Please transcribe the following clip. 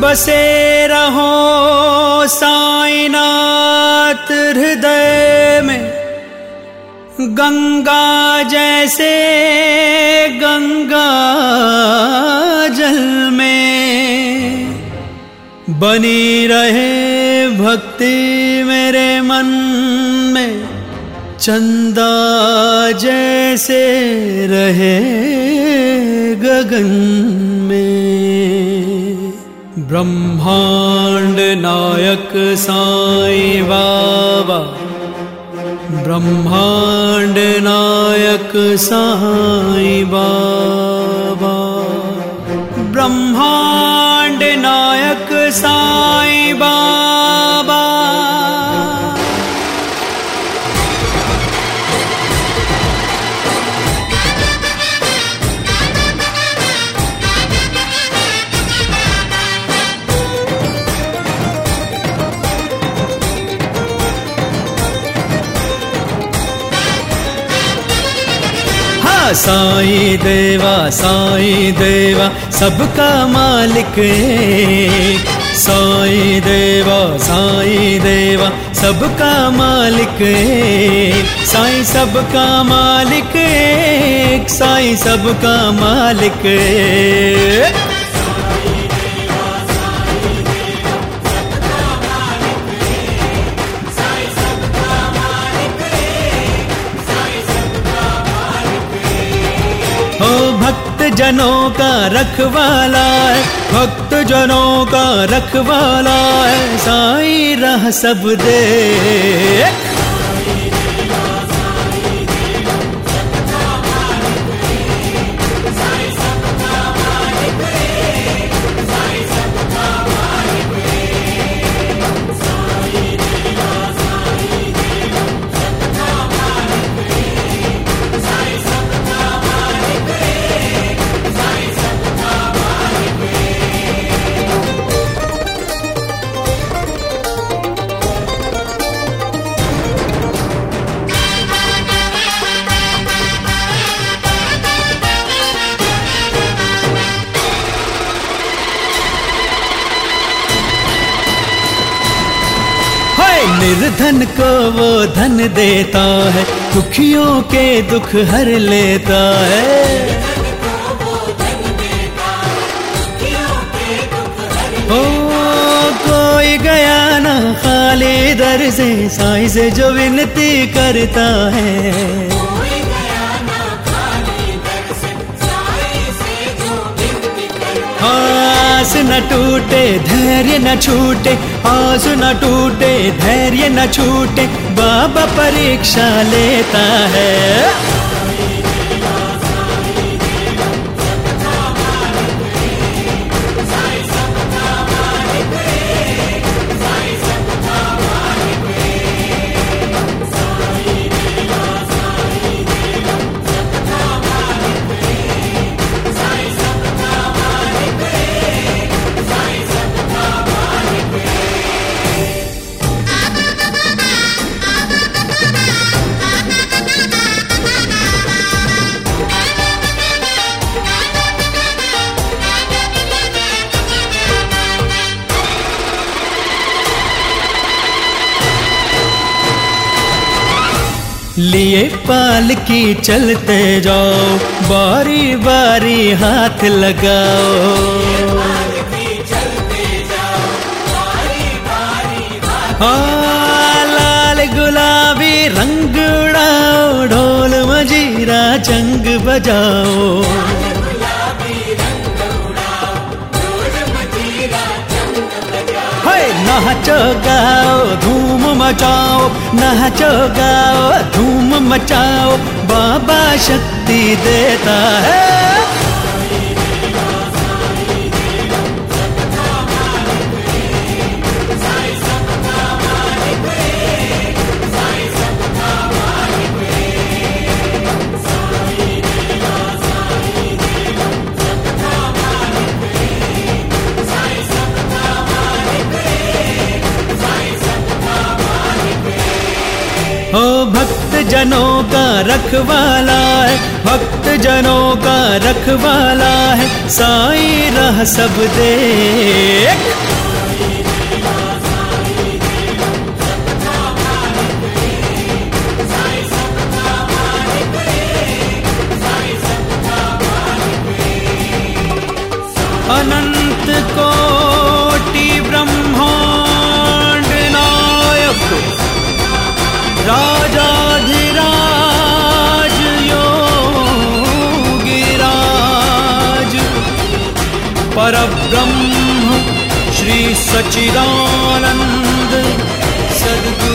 बसे रहो साईनाथ हृदय में, गंगा जैसे गंगा जल में बनी रहे भक्ति मेरे मन में, चंदा जैसे रहे गगन में। ब्रह्मांड नायक साईं बाबा, ब्रह्मांड नायक साईं बाबा, ब्रह्मांड नायक साईं बाबा। साईं देवा सबका मालिक एक, साईं देवा सबका मालिक एक, साईं सबका मालिक एक, साईं सबका मालिक एक। भक्त जनों का रखवाला है, भक्त जनों का रखवाला है, साईं राह सब दे। निर्धन को वो धन देता है, दुखियों के दुख हर लेता है। ओ कोई गया ना खाली दर से, साईं से जो विनती करता है। आस न टूटे धैर्य न छूटे, आस न टूटे धैर्य न छूटे, बाबा परीक्षा लेता है। लिए पालकी चलते जाओ, बारी बारी हाथ लगाओ। लाल गुलाबी रंग उड़ाओ, ढोल मजीरा चंग बजाओ। नाचो गाओ धूम मचाओ, नाचो गाओ धूम मचाओ, बाबा शक्ति देता है। ओ भक्त जनों का रखवाला है, भक्त जनों का रखवाला है, साईं राह सब देख। परब्रह्म श्री सच्चिदानंद सद्गुरु